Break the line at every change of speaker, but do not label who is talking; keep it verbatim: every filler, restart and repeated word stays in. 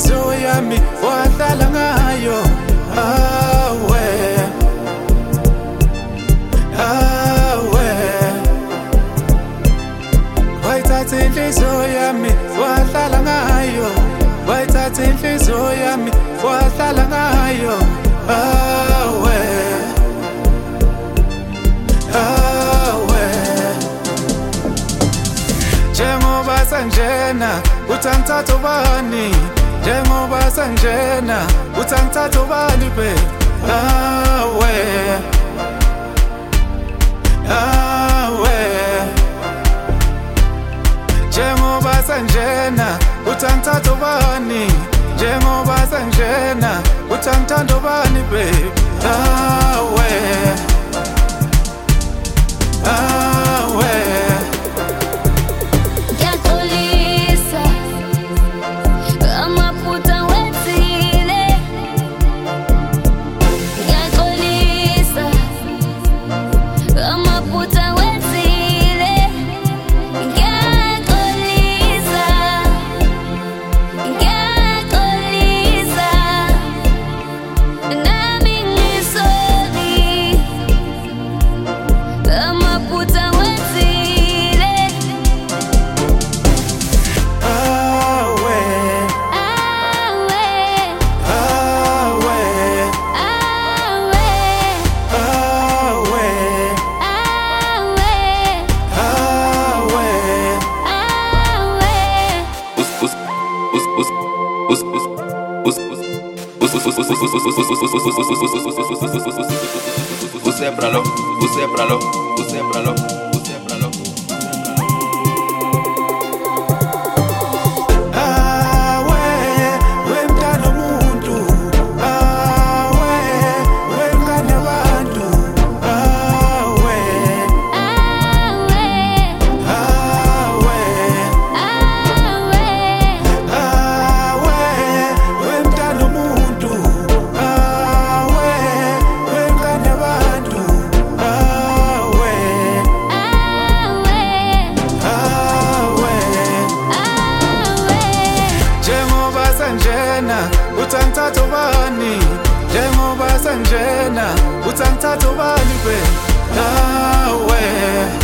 inhliziyo yami wahlala ngayo. Awe, awe, wayithatha inhliziyo yami wahlala ngayo. Wayithatha inhliziyo yami wahlala ngayo. Awe, awe, njengoba sanjena uthangithatha ubani, njengoba sanjena uthangithatha ubani babe. Awe, awe, njengoba sanjena uthangithatha ubani, njengoba sanjena uthangithanda ubani babe. Awe, awe,
ngiyaxolisa amaphutha wenzile, ngiyaxolisa amaphutha wenzile, ngiyaxolisa, ngiyaxolisa, nami ngisorry amaphutha wenzile.
awe,
Awe,
awe,
awe,
awe,
awe,
awe.
awe.
Você é pra lo, você é pra lo, você é pra lo, você é pra lo.
Awe, wemntana umuntu. Awe, wengane abantu. Awe,
Awe,
awe,
awe,
awe, wemntana umuntu. Awe, wengane abantu. Awe,
awe,
awe,
awe.
njengoba sanjena uthangithatha ubani, njengoba sanjena uthangithatha ubani babe. Awe,